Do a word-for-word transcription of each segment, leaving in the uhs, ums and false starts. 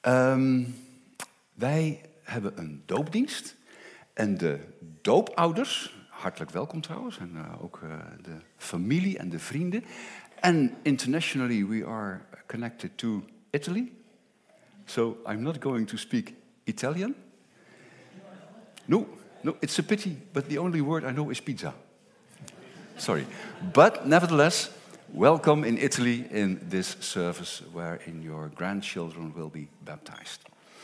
Um, wij hebben een doopdienst en de doopouders, hartelijk welkom trouwens, en uh, ook uh, de familie en de vrienden. En internationally we are connected to Italy. So I'm not going to speak Italian. No, no, it's a pity, but the only word I know is pizza. Sorry. But nevertheless, welcome in Italy in this service wherein your grandchildren will be baptized.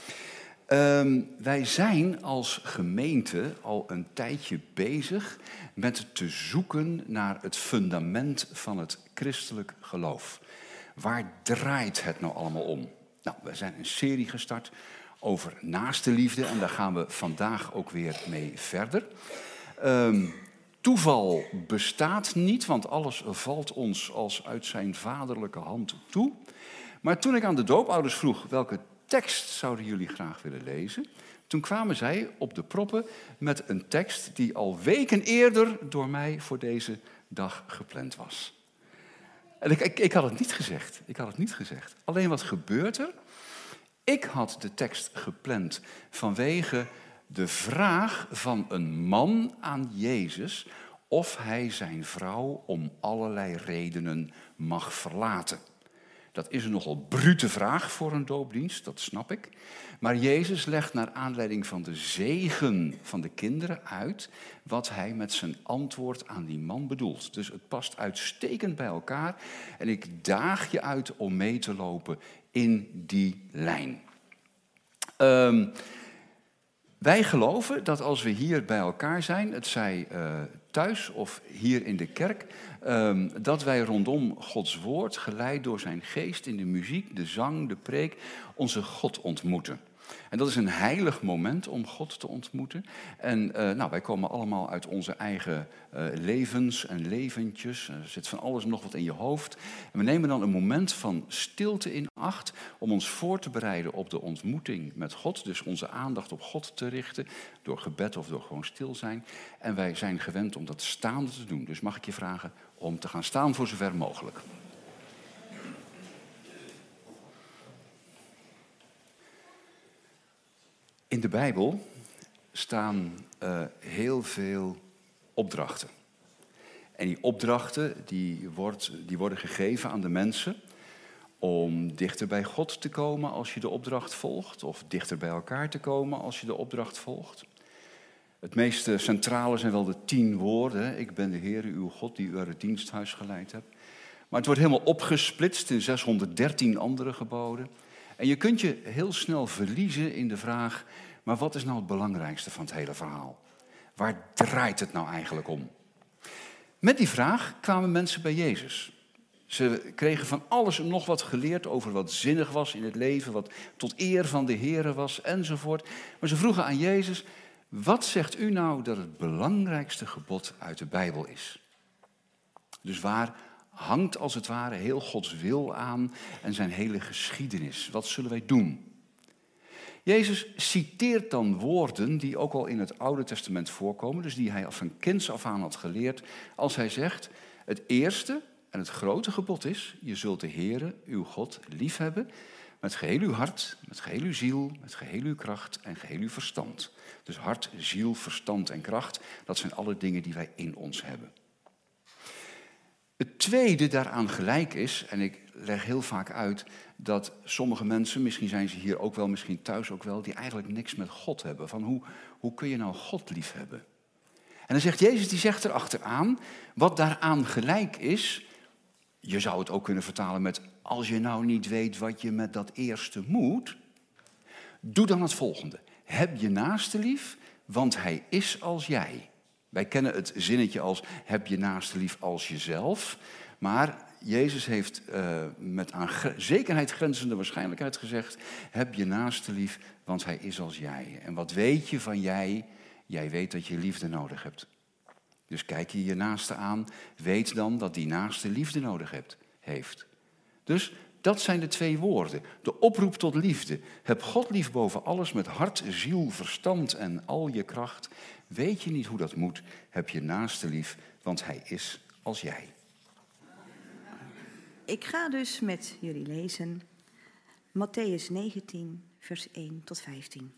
Um, wij zijn als gemeente al een tijdje bezig met te zoeken naar het fundament van het christelijk geloof. Waar draait het nou allemaal om? Nou, we zijn een serie gestart over naaste liefde en daar gaan we vandaag ook weer mee verder. Um, toeval bestaat niet, want alles valt ons als uit zijn vaderlijke hand toe. Maar toen ik aan de doopouders vroeg welke tekst zouden jullie graag willen lezen, toen kwamen zij op de proppen met een tekst die al weken eerder door mij voor deze dag gepland was. En ik, ik, ik had het niet gezegd. Ik had het niet gezegd. Alleen wat gebeurt er? Ik had de tekst gepland vanwege de vraag van een man aan Jezus of hij zijn vrouw om allerlei redenen mag verlaten. Dat is een nogal brute vraag voor een doopdienst, dat snap ik. Maar Jezus legt naar aanleiding van de zegen van de kinderen uit wat hij met zijn antwoord aan die man bedoelt. Dus het past uitstekend bij elkaar en ik daag je uit om mee te lopen in die lijn. Um, wij geloven dat als we hier bij elkaar zijn, het zij uh, thuis of hier in de kerk, um, dat wij rondom Gods woord, geleid door zijn geest in de muziek, de zang, de preek, onze God ontmoeten. En dat is een heilig moment om God te ontmoeten. En uh, nou, wij komen allemaal uit onze eigen uh, levens en leventjes. Er zit van alles nog wat in je hoofd. En we nemen dan een moment van stilte in acht om ons voor te bereiden op de ontmoeting met God. Dus onze aandacht op God te richten door gebed of door gewoon stil zijn. En wij zijn gewend om dat staande te doen. Dus mag ik je vragen om te gaan staan voor zover mogelijk. In de Bijbel staan uh, heel veel opdrachten. En die opdrachten die, wordt, die worden gegeven aan de mensen om dichter bij God te komen als je de opdracht volgt. Of dichter bij elkaar te komen als je de opdracht volgt. Het meest centrale zijn wel de tien woorden. Ik ben de Heere, uw God, die u uit het diensthuis geleid hebt. Maar het wordt helemaal opgesplitst in zeshonderddertien andere geboden. En je kunt je heel snel verliezen in de vraag, maar wat is nou het belangrijkste van het hele verhaal? Waar draait het nou eigenlijk om? Met die vraag kwamen mensen bij Jezus. Ze kregen van alles en nog wat geleerd over wat zinnig was in het leven, wat tot eer van de Heere was enzovoort. Maar ze vroegen aan Jezus, wat zegt u nou dat het belangrijkste gebod uit de Bijbel is? Dus waar hangt als het ware heel Gods wil aan en zijn hele geschiedenis. Wat zullen wij doen? Jezus citeert dan woorden die ook al in het Oude Testament voorkomen, dus die hij van kinds af aan had geleerd, als hij zegt, het eerste en het grote gebod is, je zult de Heere, uw God, liefhebben met geheel uw hart, met geheel uw ziel, met geheel uw kracht en geheel uw verstand. Dus hart, ziel, verstand en kracht, dat zijn alle dingen die wij in ons hebben. Het tweede daaraan gelijk is, en ik leg heel vaak uit dat sommige mensen, misschien zijn ze hier ook wel, misschien thuis ook wel, die eigenlijk niks met God hebben. Van hoe, hoe kun je nou God liefhebben? En dan zegt Jezus, die zegt erachteraan, wat daaraan gelijk is, je zou het ook kunnen vertalen met, als je nou niet weet wat je met dat eerste moet, doe dan het volgende. Heb je naaste lief, want hij is als jij. Wij kennen het zinnetje als, heb je naaste lief als jezelf. Maar Jezus heeft uh, met aan zekerheid grenzende waarschijnlijkheid gezegd, heb je naaste lief, want hij is als jij. En wat weet je van jij? Jij weet dat je liefde nodig hebt. Dus kijk je je naaste aan, weet dan dat die naaste liefde nodig hebt, heeft. Dus dat zijn de twee woorden. De oproep tot liefde. Heb God lief boven alles met hart, ziel, verstand en al je kracht. Weet je niet hoe dat moet, heb je naaste lief, want hij is als jij. Ik ga dus met jullie lezen Mattheüs negentien, vers één tot vijftien.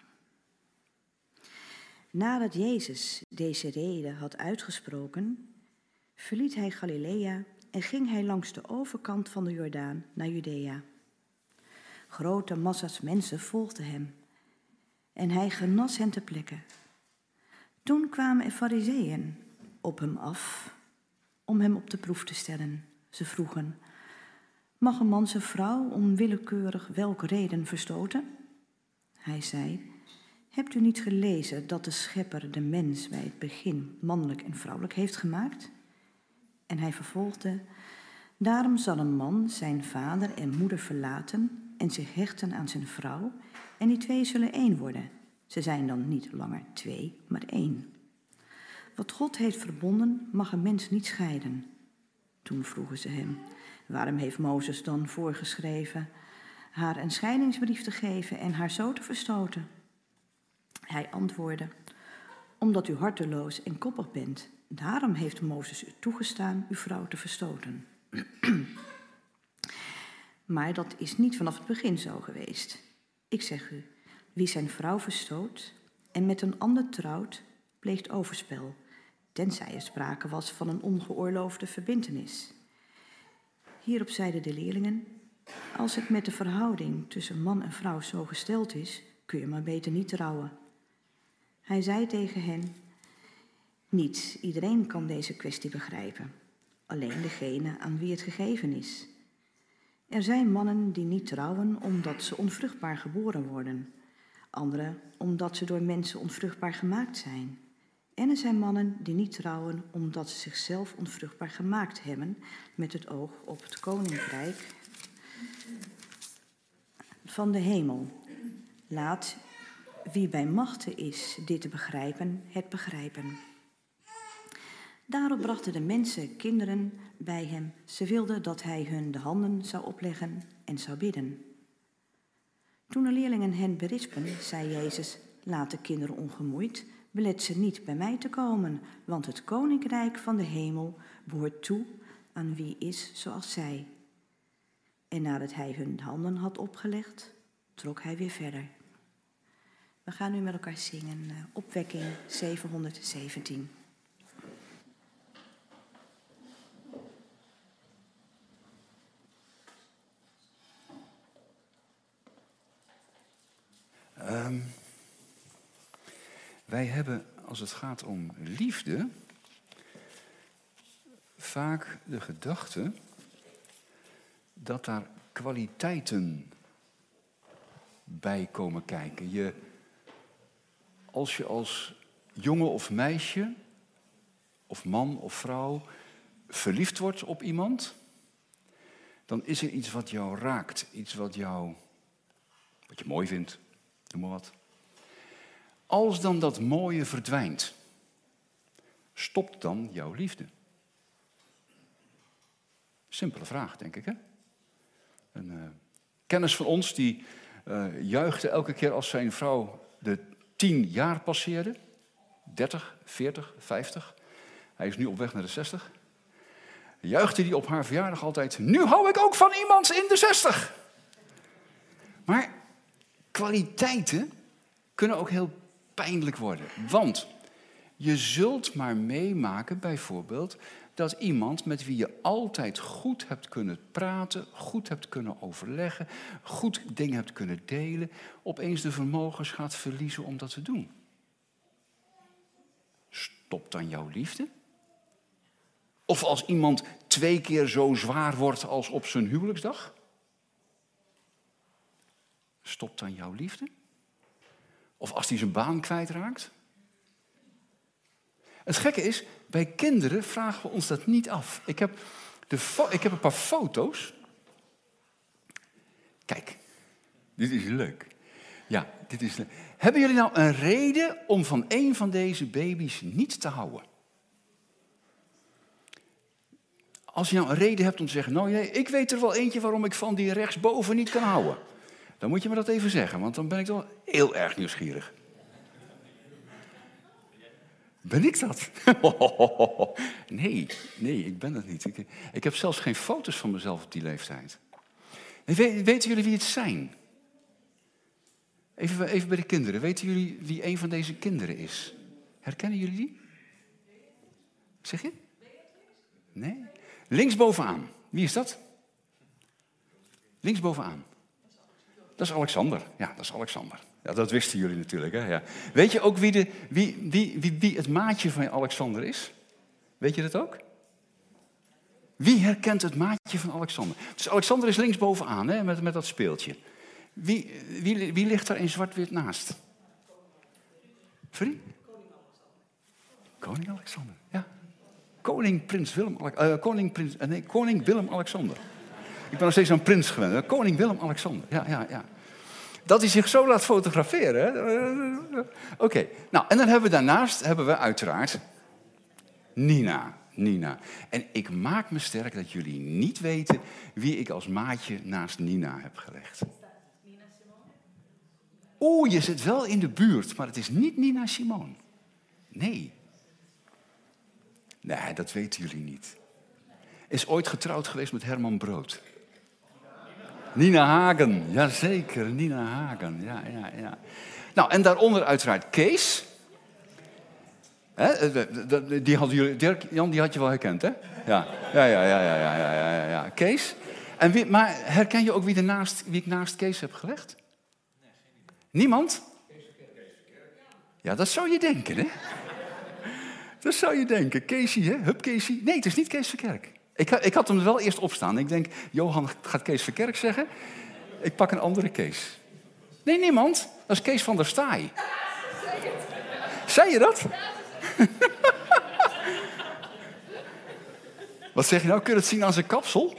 Nadat Jezus deze reden had uitgesproken, verliet hij Galilea en ging hij langs de overkant van de Jordaan naar Judea. Grote massa's mensen volgden hem en hij genas hen ter plekke. Toen kwamen er Farizeeën op hem af om hem op de proef te stellen. Ze vroegen: mag een man zijn vrouw om willekeurig welke reden verstoten? Hij zei: hebt u niet gelezen dat de Schepper de mens bij het begin mannelijk en vrouwelijk heeft gemaakt? En hij vervolgde: daarom zal een man zijn vader en moeder verlaten en zich hechten aan zijn vrouw, en die twee zullen één worden. Ze zijn dan niet langer twee, maar één. Wat God heeft verbonden, mag een mens niet scheiden. Toen vroegen ze hem: waarom heeft Mozes dan voorgeschreven haar een scheidingsbrief te geven en haar zo te verstoten? Hij antwoordde: omdat u harteloos en koppig bent, daarom heeft Mozes u toegestaan uw vrouw te verstoten. Maar dat is niet vanaf het begin zo geweest. Ik zeg u, wie zijn vrouw verstoot en met een ander trouwt, pleegt overspel, tenzij er sprake was van een ongeoorloofde verbintenis. Hierop zeiden de leerlingen: als het met de verhouding tussen man en vrouw zo gesteld is, kun je maar beter niet trouwen. Hij zei tegen hen: niet iedereen kan deze kwestie begrijpen, alleen degene aan wie het gegeven is. Er zijn mannen die niet trouwen omdat ze onvruchtbaar geboren worden, anderen omdat ze door mensen onvruchtbaar gemaakt zijn. En er zijn mannen die niet trouwen omdat ze zichzelf onvruchtbaar gemaakt hebben met het oog op het koninkrijk van de hemel. Laat wie bij machte is dit te begrijpen, het begrijpen. Daarop brachten de mensen kinderen bij hem. Ze wilden dat hij hun de handen zou opleggen en zou bidden. Toen de leerlingen hen berispen, zei Jezus: laat de kinderen ongemoeid, belet ze niet bij mij te komen, want het koninkrijk van de hemel behoort toe aan wie is zoals zij. En nadat hij hun de handen had opgelegd, trok hij weer verder. We gaan nu met elkaar zingen, uh, opwekking zevenhonderdzeventien. Um, wij hebben, als het gaat om liefde, vaak de gedachte dat daar kwaliteiten bij komen kijken. Je, als je als jongen of meisje, of man of vrouw, verliefd wordt op iemand, dan is er iets wat jou raakt, iets wat jou, wat je mooi vindt, noem maar wat. Als dan dat mooie verdwijnt, stopt dan jouw liefde? Simpele vraag, denk ik, hè? Een uh, kennis van ons die uh, juichte elke keer als zijn vrouw de tien jaar passeerde. dertig, veertig, vijftig. Hij is nu op weg naar de zestig. Juichte die op haar verjaardag altijd: nu hou ik ook van iemand in de zestig. Maar kwaliteiten kunnen ook heel pijnlijk worden. Want je zult maar meemaken bijvoorbeeld dat iemand met wie je altijd goed hebt kunnen praten, goed hebt kunnen overleggen, goed dingen hebt kunnen delen, opeens de vermogens gaat verliezen om dat te doen. Stopt dan jouw liefde? Of als iemand twee keer zo zwaar wordt als op zijn huwelijksdag? Stopt dan jouw liefde? Of als hij zijn baan kwijtraakt? Het gekke is, bij kinderen vragen we ons dat niet af. Ik heb, de fo- ik heb een paar foto's. Kijk, dit is leuk. Ja, dit is leuk. Hebben jullie nou een reden om van een van deze baby's niet te houden? Als je nou een reden hebt om te zeggen, nou ja, ik weet er wel eentje waarom ik van die rechtsboven niet kan houden. Dan moet je me dat even zeggen, want dan ben ik toch heel erg nieuwsgierig. Ben ik dat? Nee, nee, ik ben dat niet. Ik, ik heb zelfs geen foto's van mezelf op die leeftijd. Weten jullie wie het zijn? Even, even bij de kinderen. Weten jullie wie een van deze kinderen is? Herkennen jullie die? Zeg je? Nee? Linksbovenaan. Wie is dat? Linksbovenaan. Dat is Alexander. Ja, dat is Alexander. Ja, dat wisten jullie natuurlijk. Hè? Ja. Weet je ook wie, de, wie, wie, wie, wie het maatje van Alexander is? Weet je dat ook? Wie herkent het maatje van Alexander? Dus Alexander is linksbovenaan, hè, met, met dat speeltje. Wie, wie, wie ligt daar in zwart-wit naast? Sorry? Koning Alexander, ja. Koning Prins Willem, uh, Koning, Prins, uh, nee, Koning Willem-Alexander. Ik ben nog steeds aan prins gewend. Hè? Koning Willem-Alexander, ja, ja, ja. Dat hij zich zo laat fotograferen. Oké, okay. Nou, en dan hebben we daarnaast hebben we uiteraard Nina. Nina. En ik maak me sterk dat jullie niet weten wie ik als maatje naast Nina heb gelegd. Oeh, je zit wel in de buurt, maar het is niet Nina Simone. Nee. Nee, dat weten jullie niet. Is ooit getrouwd geweest met Herman Brood. Nina Hagen, jazeker, Nina Hagen. Ja, ja, ja. Nou, en daaronder uiteraard Kees. He, die had jullie, Dirk, Jan, die had je wel herkend, hè? Ja, ja, ja, ja, ja, ja, ja, ja, ja. Kees. En wie, maar herken je ook wie, ernaast, wie ik naast Kees heb gelegd? Nee, niemand? Ja, dat zou je denken, hè? Dat zou je denken. Keesie, hè? Hup, Keesie. Nee, het is niet Kees Verkerk. Ik, ik had hem er wel eerst opstaan. Ik denk, Johan gaat Kees Verkerk zeggen. Ik pak een andere Kees. Nee, niemand. Dat is Kees van der Staaij. Zei je dat? Wat zeg je nou? Kun je het zien aan zijn kapsel?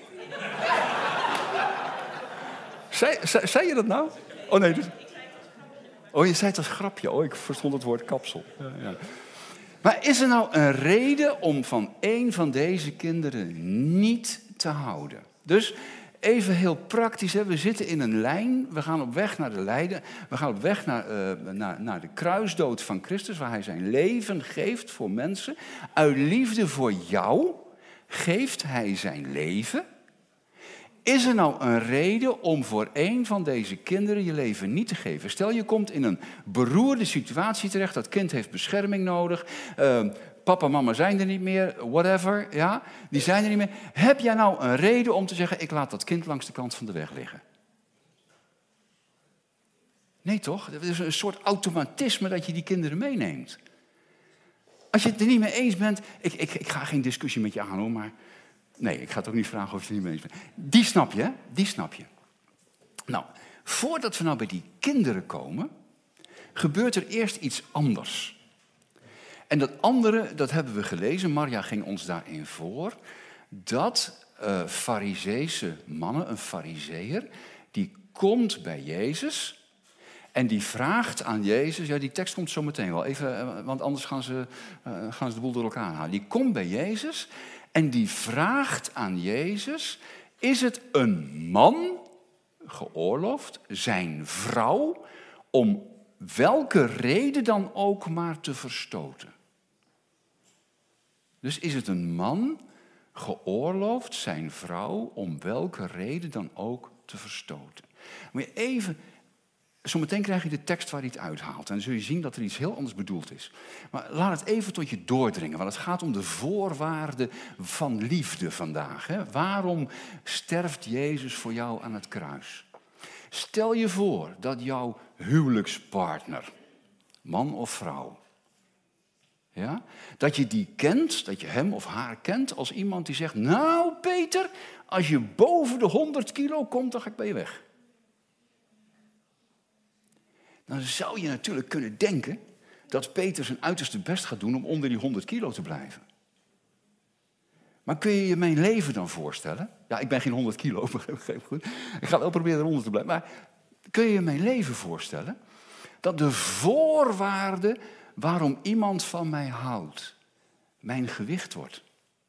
Zei, zei, zei je dat nou? Oh nee. Dus... Oh, je zei het als grapje. Oh, ik verstond het woord kapsel. Ja, ja. Maar is er nou een reden om van één van deze kinderen niet te houden? Dus even heel praktisch. Hè? We zitten in een lijn. We gaan op weg naar de lijden. We gaan op weg naar, uh, naar, naar de kruisdood van Christus. Waar hij zijn leven geeft voor mensen. Uit liefde voor jou geeft hij zijn leven. Is er nou een reden om voor één van deze kinderen je leven niet te geven? Stel, je komt in een beroerde situatie terecht. Dat kind heeft bescherming nodig. Uh, papa en mama zijn er niet meer. Whatever, ja. Die zijn er niet meer. Heb jij nou een reden om te zeggen, ik laat dat kind langs de kant van de weg liggen? Nee, toch? Het is een soort automatisme dat je die kinderen meeneemt. Als je het er niet mee eens bent... Ik, ik, ik ga geen discussie met je aan, hoor, maar... Nee, ik ga het ook niet vragen of je het niet mee eens bent. Die snap je, hè? Die snap je. Nou, voordat we nou bij die kinderen komen... gebeurt er eerst iets anders. En dat andere, dat hebben we gelezen. Maria ging ons daarin voor. Dat uh, Farizeese mannen, een Farizeeër... die komt bij Jezus... En die vraagt aan Jezus, ja, die tekst komt zo meteen wel, even, want anders gaan ze, uh, gaan ze de boel door elkaar halen. Die komt bij Jezus en die vraagt aan Jezus, is het een man geoorloofd, zijn vrouw, om welke reden dan ook maar te verstoten? Dus is het een man geoorloofd, zijn vrouw, om welke reden dan ook te verstoten? Moet je even... Zometeen krijg je de tekst waar hij het uithaalt. En dan zul je zien dat er iets heel anders bedoeld is. Maar laat het even tot je doordringen. Want het gaat om de voorwaarden van liefde vandaag. Hè? Waarom sterft Jezus voor jou aan het kruis? Stel je voor dat jouw huwelijkspartner, man of vrouw... Ja, dat je die kent, dat je hem of haar kent als iemand die zegt... Nou, Peter, als je boven de honderd kilo komt, dan ga ik bij je weg. Dan zou je natuurlijk kunnen denken dat Peter zijn uiterste best gaat doen om onder die honderd kilo te blijven. Maar kun je je mijn leven dan voorstellen? Ja, ik ben geen honderd kilo, begrijp goed. Ik ga wel proberen eronder te blijven. Maar kun je je mijn leven voorstellen? Dat de voorwaarde waarom iemand van mij houdt, mijn gewicht wordt.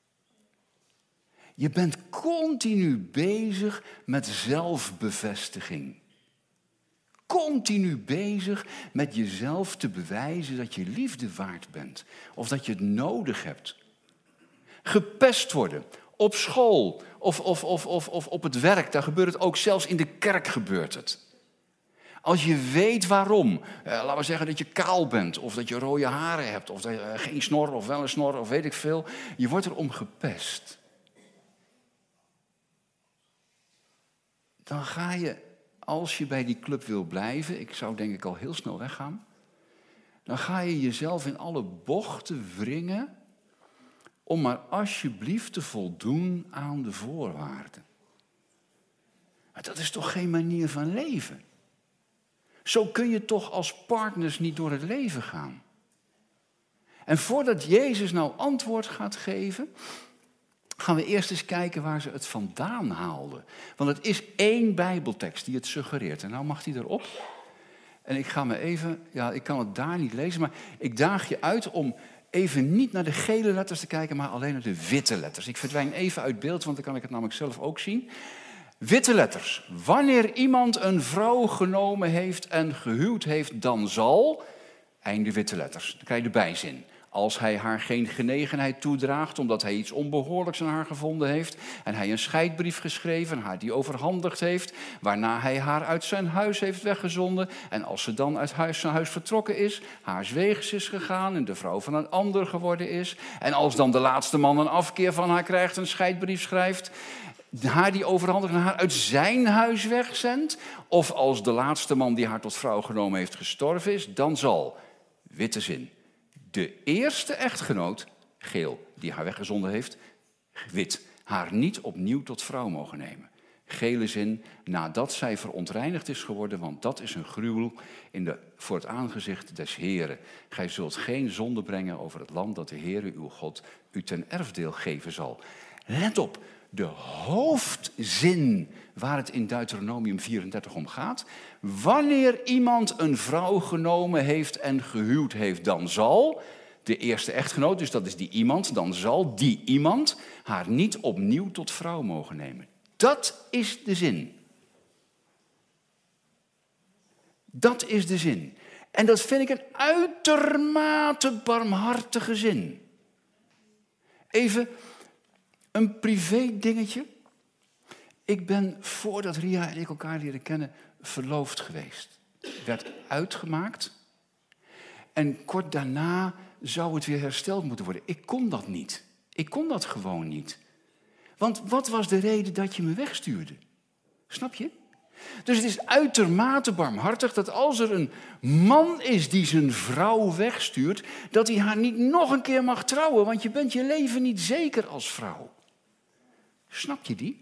Je bent continu bezig met zelfbevestiging. Continu bezig met jezelf te bewijzen dat je liefde waard bent. Of dat je het nodig hebt. Gepest worden. Op school. Of, of, of, of, of op het werk. Daar gebeurt het ook. Zelfs in de kerk gebeurt het. Als je weet waarom. Eh, laten we zeggen dat je kaal bent. Of dat je rode haren hebt. Of dat je, uh, geen snor of wel een snor of weet ik veel. Je wordt erom gepest. Dan ga je, als je bij die club wil blijven. Ik zou denk ik al heel snel weggaan. Dan ga je jezelf in alle bochten wringen. Om maar alsjeblieft te voldoen aan de voorwaarden. Maar dat is toch geen manier van leven? Zo kun je toch als partners niet door het leven gaan. En voordat Jezus nou antwoord gaat geven, gaan we eerst eens kijken waar ze het vandaan haalden. Want het is één Bijbeltekst die het suggereert. En nou mag die erop. En ik ga me even, ja, ik kan het daar niet lezen, maar ik daag je uit om even niet naar de gele letters te kijken, maar alleen naar de witte letters. Ik verdwijn even uit beeld, want dan kan ik het namelijk zelf ook zien. Witte letters. Wanneer iemand een vrouw genomen heeft en gehuwd heeft, dan zal, einde witte letters, dan krijg je de bijzin. Als hij haar geen genegenheid toedraagt, omdat hij iets onbehoorlijks aan haar gevonden heeft, en hij een scheidbrief geschreven, haar die overhandigd heeft, waarna hij haar uit zijn huis heeft weggezonden, en als ze dan uit huis, zijn huis vertrokken is, haar weegs is gegaan en de vrouw van een ander geworden is, en als dan de laatste man een afkeer van haar krijgt, een scheidbrief schrijft, haar die overhandigt en haar uit zijn huis wegzendt, of als de laatste man die haar tot vrouw genomen heeft gestorven is, dan zal, witte zin, de eerste echtgenoot, geel, die haar weggezonden heeft, wit, haar niet opnieuw tot vrouw mogen nemen. Gele zin, nadat zij verontreinigd is geworden, want dat is een gruwel in de, voor het aangezicht des Heren. Gij zult geen zonde brengen over het land dat de Heere uw God u ten erfdeel geven zal. Let op, de hoofdzin waar het in Deuteronomium vierendertig om gaat. Wanneer iemand een vrouw genomen heeft en gehuwd heeft, dan zal de eerste echtgenoot, dus dat is die iemand, dan zal die iemand haar niet opnieuw tot vrouw mogen nemen. Dat is de zin. Dat is de zin. En dat vind ik een uitermate barmhartige zin. Even een privé dingetje. Ik ben, voordat Ria en ik elkaar leren kennen, verloofd geweest. Werd uitgemaakt. En kort daarna zou het weer hersteld moeten worden. Ik kon dat niet. Ik kon dat gewoon niet. Want wat was de reden dat je me wegstuurde? Snap je? Dus het is uitermate barmhartig dat als er een man is die zijn vrouw wegstuurt, dat hij haar niet nog een keer mag trouwen, want je bent je leven niet zeker als vrouw. Snap je die?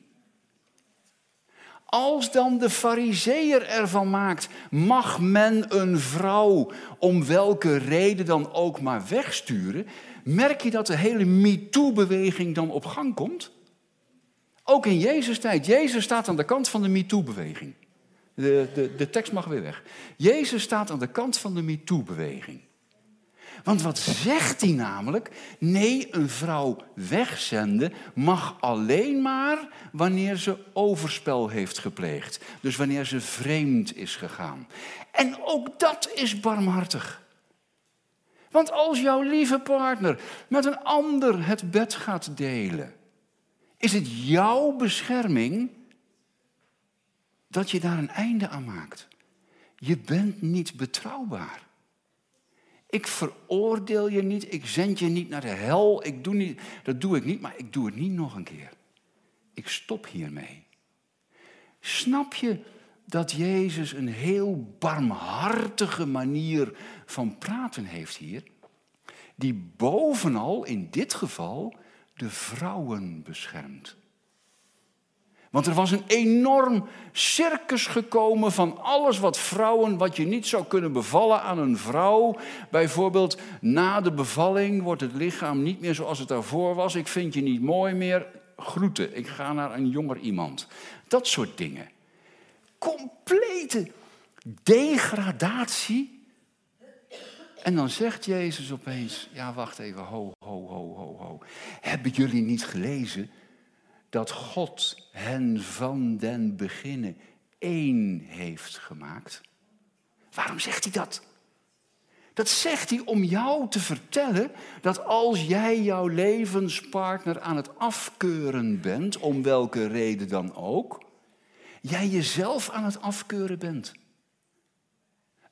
Als dan de farizeeër ervan maakt, mag men een vrouw om welke reden dan ook maar wegsturen, merk je dat de hele MeToo-beweging dan op gang komt? Ook in Jezus' tijd. Jezus staat aan de kant van de MeToo-beweging. De, de, de tekst mag weer weg. Jezus staat aan de kant van de MeToo-beweging. Want wat zegt hij namelijk? Nee, een vrouw wegzenden mag alleen maar wanneer ze overspel heeft gepleegd. Dus wanneer ze vreemd is gegaan. En ook dat is barmhartig. Want als jouw lieve partner met een ander het bed gaat delen, is het jouw bescherming dat je daar een einde aan maakt. Je bent niet betrouwbaar. Ik veroordeel je niet, ik zend je niet naar de hel. Ik doe niet, dat doe ik niet, maar ik doe het niet nog een keer. Ik stop hiermee. Snap je dat Jezus een heel barmhartige manier van praten heeft hier? Die bovenal in dit geval de vrouwen beschermt. Want er was een enorm circus gekomen van alles wat vrouwen, wat je niet zou kunnen bevallen aan een vrouw. Bijvoorbeeld, na de bevalling wordt het lichaam niet meer zoals het daarvoor was. Ik vind je niet mooi meer. Groeten, ik ga naar een jonger iemand. Dat soort dingen. Complete degradatie. En dan zegt Jezus opeens, ja wacht even, ho, ho, ho, ho, ho. Hebben jullie niet gelezen dat God hen van den beginnen één heeft gemaakt? Waarom zegt hij dat? Dat zegt hij om jou te vertellen dat als jij jouw levenspartner aan het afkeuren bent, om welke reden dan ook, jij jezelf aan het afkeuren bent.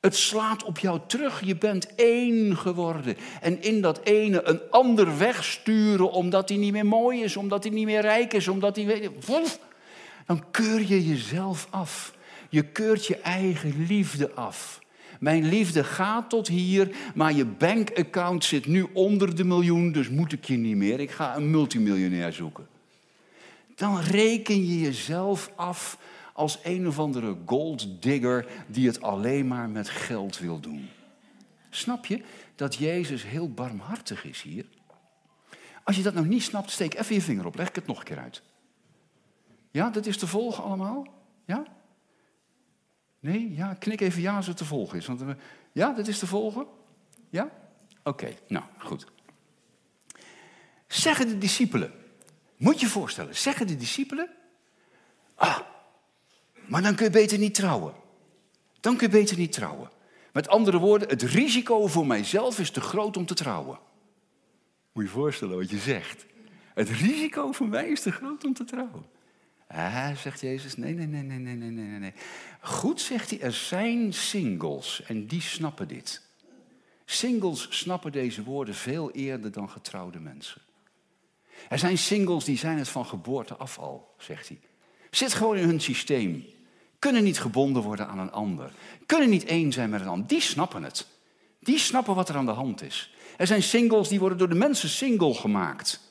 Het slaat op jou terug. Je bent één geworden. En in dat ene een ander wegsturen omdat hij niet meer mooi is, omdat hij niet meer rijk is, omdat hij... Dan keur je jezelf af. Je keurt je eigen liefde af. Mijn liefde gaat tot hier, maar je bankaccount zit nu onder de miljoen, dus moet ik je niet meer. Ik ga een multimiljonair zoeken. Dan reken je jezelf af als een of andere golddigger die het alleen maar met geld wil doen. Snap je dat Jezus heel barmhartig is hier? Als je dat nou niet snapt, steek even je vinger op, leg ik het nog een keer uit. Ja, dat is te volgen allemaal? Ja? Nee? Ja, knik even ja als het te volgen is. Want, uh, ja, dat is te volgen? Ja? Oké, okay, nou, goed. Zeggen de discipelen, moet je je voorstellen, zeggen de discipelen, ah, maar dan kun je beter niet trouwen. Dan kun je beter niet trouwen. Met andere woorden, het risico voor mijzelf is te groot om te trouwen. Moet je je voorstellen wat je zegt. Het risico voor mij is te groot om te trouwen. Ah, zegt Jezus, nee, nee, nee, nee, nee, nee, nee, nee. Goed, zegt hij, er zijn singles en die snappen dit. Singles snappen deze woorden veel eerder dan getrouwde mensen. Er zijn singles die zijn het van geboorte af al, zegt hij. Zit gewoon in hun systeem. Kunnen niet gebonden worden aan een ander. Kunnen niet één zijn met een ander. Die snappen het. Die snappen wat er aan de hand is. Er zijn singles die worden door de mensen single gemaakt.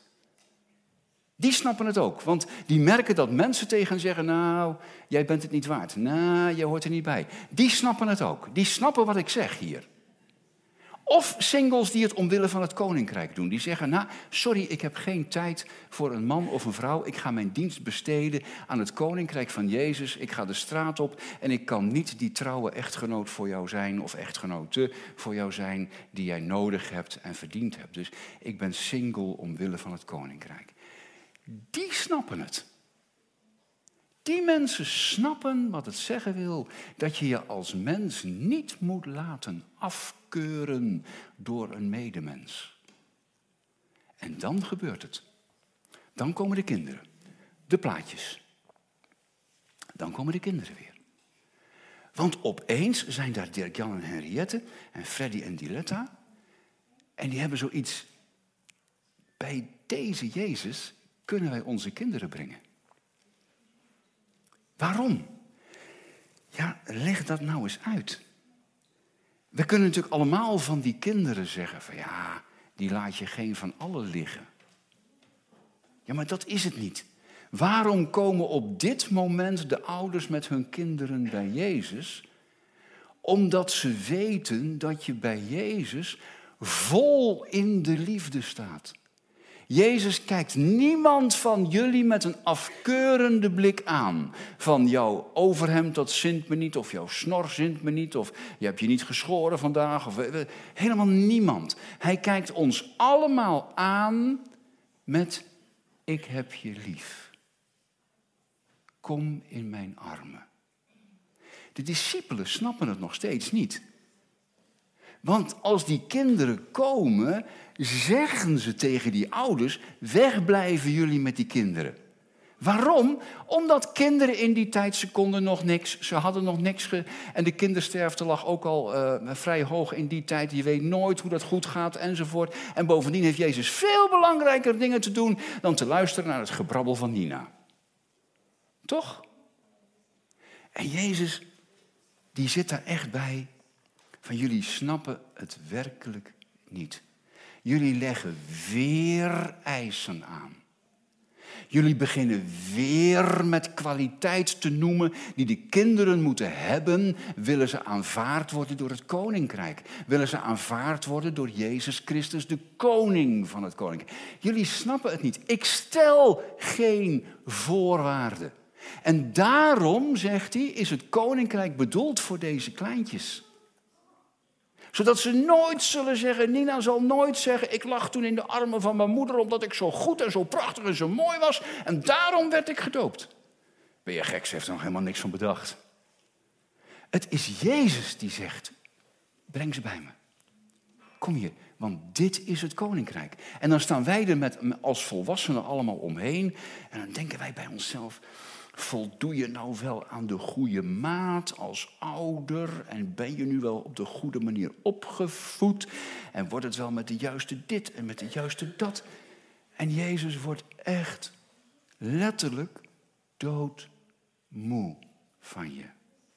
Die snappen het ook, want die merken dat mensen tegen hen zeggen, nou, jij bent het niet waard. Nou, jij hoort er niet bij. Die snappen het ook. Die snappen wat ik zeg hier. Of singles die het omwille van het koninkrijk doen. Die zeggen, nou, sorry, ik heb geen tijd voor een man of een vrouw. Ik ga mijn dienst besteden aan het koninkrijk van Jezus. Ik ga de straat op en ik kan niet die trouwe echtgenoot voor jou zijn of echtgenote voor jou zijn die jij nodig hebt en verdiend hebt. Dus ik ben single omwille van het koninkrijk. Die snappen het. Die mensen snappen wat het zeggen wil, dat je je als mens niet moet laten afkeuren door een medemens. En dan gebeurt het. Dan komen de kinderen, de plaatjes. Dan komen de kinderen weer. Want opeens zijn daar Dirk-Jan en Henriette en Freddy en Diletta. En die hebben zoiets. Bij deze Jezus kunnen wij onze kinderen brengen. Waarom? Ja, leg dat nou eens uit. We kunnen natuurlijk allemaal van die kinderen zeggen van ja, die laat je geen van allen liggen. Ja, maar dat is het niet. Waarom komen op dit moment de ouders met hun kinderen bij Jezus? Omdat ze weten dat je bij Jezus vol in de liefde staat. Jezus kijkt niemand van jullie met een afkeurende blik aan. Van jouw overhemd, dat zint me niet, of jouw snor zint me niet, of je hebt je niet geschoren vandaag. Of, helemaal niemand. Hij kijkt ons allemaal aan met, ik heb je lief. Kom in mijn armen. De discipelen snappen het nog steeds niet. Want als die kinderen komen, zeggen ze tegen die ouders, wegblijven jullie met die kinderen. Waarom? Omdat kinderen in die tijd, ze konden nog niks, ze hadden nog niks. Ge- en de kindersterfte lag ook al uh, vrij hoog in die tijd. Je weet nooit hoe dat goed gaat enzovoort. En bovendien heeft Jezus veel belangrijker dingen te doen dan te luisteren naar het gebrabbel van Nina. Toch? En Jezus, die zit daar echt bij. Van jullie snappen het werkelijk niet. Jullie leggen weer eisen aan. Jullie beginnen weer met kwaliteit te noemen die de kinderen moeten hebben. Willen ze aanvaard worden door het koninkrijk? Willen ze aanvaard worden door Jezus Christus, de koning van het koninkrijk? Jullie snappen het niet. Ik stel geen voorwaarden. En daarom, zegt hij, is het koninkrijk bedoeld voor deze kleintjes. Zodat ze nooit zullen zeggen, Nina zal nooit zeggen, ik lag toen in de armen van mijn moeder omdat ik zo goed en zo prachtig en zo mooi was en daarom werd ik gedoopt. Ben je gek, ze heeft er nog helemaal niks van bedacht. Het is Jezus die zegt, breng ze bij me. Kom hier, want dit is het koninkrijk. En dan staan wij er met, als volwassenen allemaal omheen en dan denken wij bij onszelf, Voldoe je nou wel aan de goede maat als ouder? En ben je nu wel op de goede manier opgevoed? En wordt het wel met de juiste dit en met de juiste dat? En Jezus wordt echt letterlijk doodmoe van je.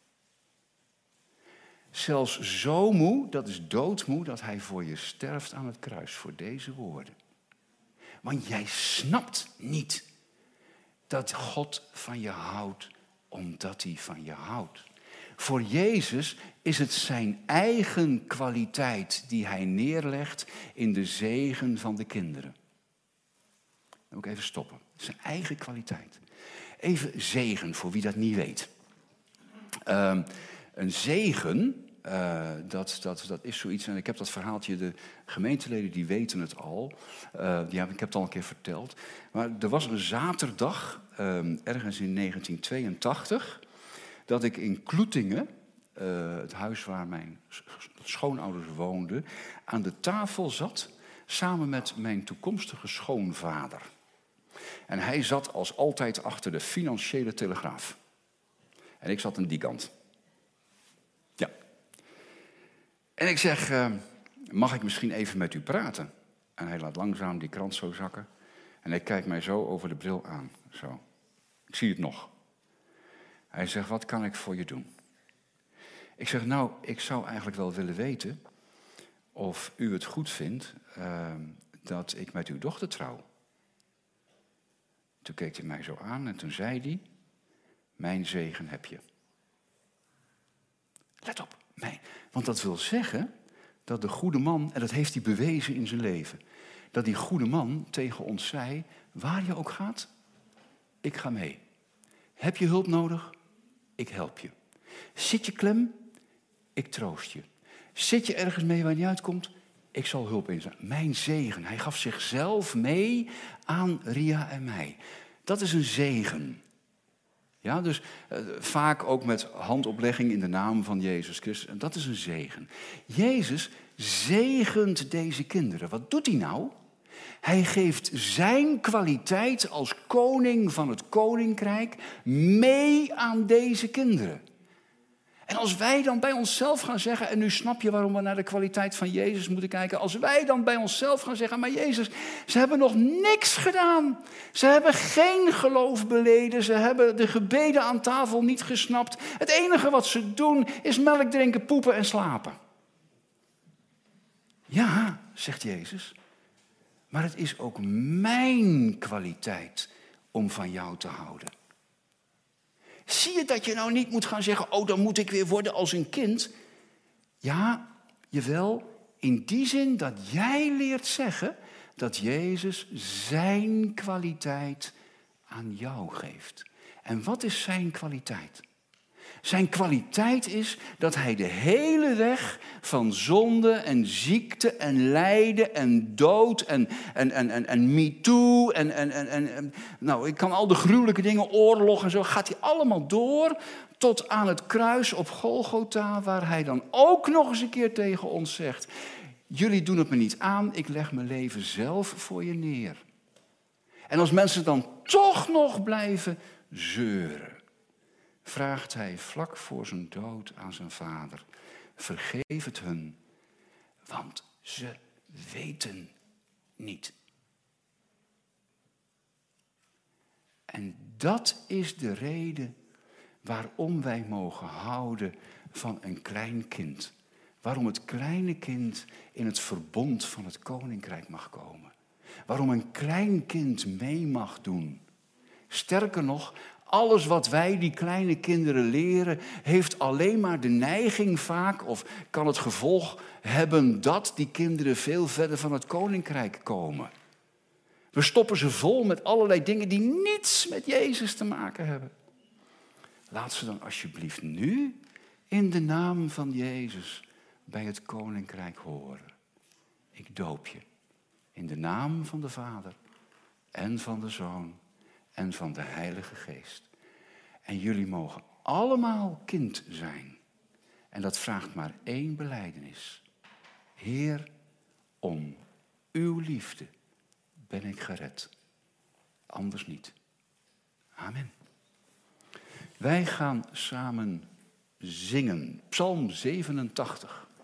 Zelfs zo moe, dat is doodmoe, dat hij voor je sterft aan het kruis, voor deze woorden. Want jij snapt niet dat God van je houdt, omdat hij van je houdt. Voor Jezus is het zijn eigen kwaliteit die hij neerlegt in de zegen van de kinderen. Dan moet ik even stoppen. Zijn eigen kwaliteit. Even zegen, voor wie dat niet weet. Uh, een zegen... Uh, dat, dat, dat is zoiets, en ik heb dat verhaaltje, de gemeenteleden die weten het al. Uh, die heb, ik heb het al een keer verteld. Maar er was een zaterdag, um, ergens in negentien tweeëntachtig... dat ik in Kloetingen, uh, het huis waar mijn schoonouders woonden, aan de tafel zat samen met mijn toekomstige schoonvader. En hij zat als altijd achter de Financiële Telegraaf. En ik zat aan die kant. Ja. En ik zeg, uh, mag ik misschien even met u praten? En hij laat langzaam die krant zo zakken. En hij kijkt mij zo over de bril aan. Zo. Ik zie het nog. Hij zegt, wat kan ik voor je doen? Ik zeg, nou, ik zou eigenlijk wel willen weten of u het goed vindt uh, dat ik met uw dochter trouw. Toen keek hij mij zo aan en toen zei hij, mijn zegen heb je. Let op. Nee, want dat wil zeggen dat de goede man, en dat heeft hij bewezen in zijn leven, dat die goede man tegen ons zei, waar je ook gaat, ik ga mee. Heb je hulp nodig? Ik help je. Zit je klem? Ik troost je. Zit je ergens mee waar je niet uitkomt? Ik zal hulp inzetten. Mijn zegen. Hij gaf zichzelf mee aan Ria en mij. Dat is een zegen. Ja, dus uh, vaak ook met handoplegging in de naam van Jezus Christus. En dat is een zegen. Jezus zegent deze kinderen. Wat doet hij nou? Hij geeft zijn kwaliteit als koning van het koninkrijk mee aan deze kinderen. En als wij dan bij onszelf gaan zeggen, en nu snap je waarom we naar de kwaliteit van Jezus moeten kijken. Als wij dan bij onszelf gaan zeggen, maar Jezus, ze hebben nog niks gedaan. Ze hebben geen geloof beleden, ze hebben de gebeden aan tafel niet gesnapt. Het enige wat ze doen is melk drinken, poepen en slapen. Ja, zegt Jezus, maar het is ook mijn kwaliteit om van jou te houden. Zie je dat je nou niet moet gaan zeggen, oh, dan moet ik weer worden als een kind? Ja, jawel, in die zin dat jij leert zeggen dat Jezus zijn kwaliteit aan jou geeft. En wat is zijn kwaliteit? Zijn kwaliteit is dat hij de hele weg van zonde en ziekte en lijden en dood en, en, en, en, en MeToo en, en, en, en nou, ik kan al de gruwelijke dingen, oorlog en zo, gaat hij allemaal door tot aan het kruis op Golgotha, waar hij dan ook nog eens een keer tegen ons zegt, jullie doen het me niet aan, ik leg mijn leven zelf voor je neer. En als mensen dan toch nog blijven zeuren, vraagt hij vlak voor zijn dood aan zijn vader, vergeef het hun, want ze weten niet. En dat is de reden waarom wij mogen houden van een klein kind. Waarom het kleine kind in het verbond van het koninkrijk mag komen. Waarom een klein kind mee mag doen. Sterker nog, alles wat wij die kleine kinderen leren, heeft alleen maar de neiging vaak, of kan het gevolg hebben dat die kinderen veel verder van het koninkrijk komen. We stoppen ze vol met allerlei dingen die niets met Jezus te maken hebben. Laat ze dan alsjeblieft nu in de naam van Jezus bij het koninkrijk horen. Ik doop je in de naam van de Vader en van de Zoon en van de Heilige Geest. En jullie mogen allemaal kind zijn. En dat vraagt maar één belijdenis. Heer, om uw liefde ben ik gered. Anders niet. Amen. Wij gaan samen zingen. Psalm zevenentachtig.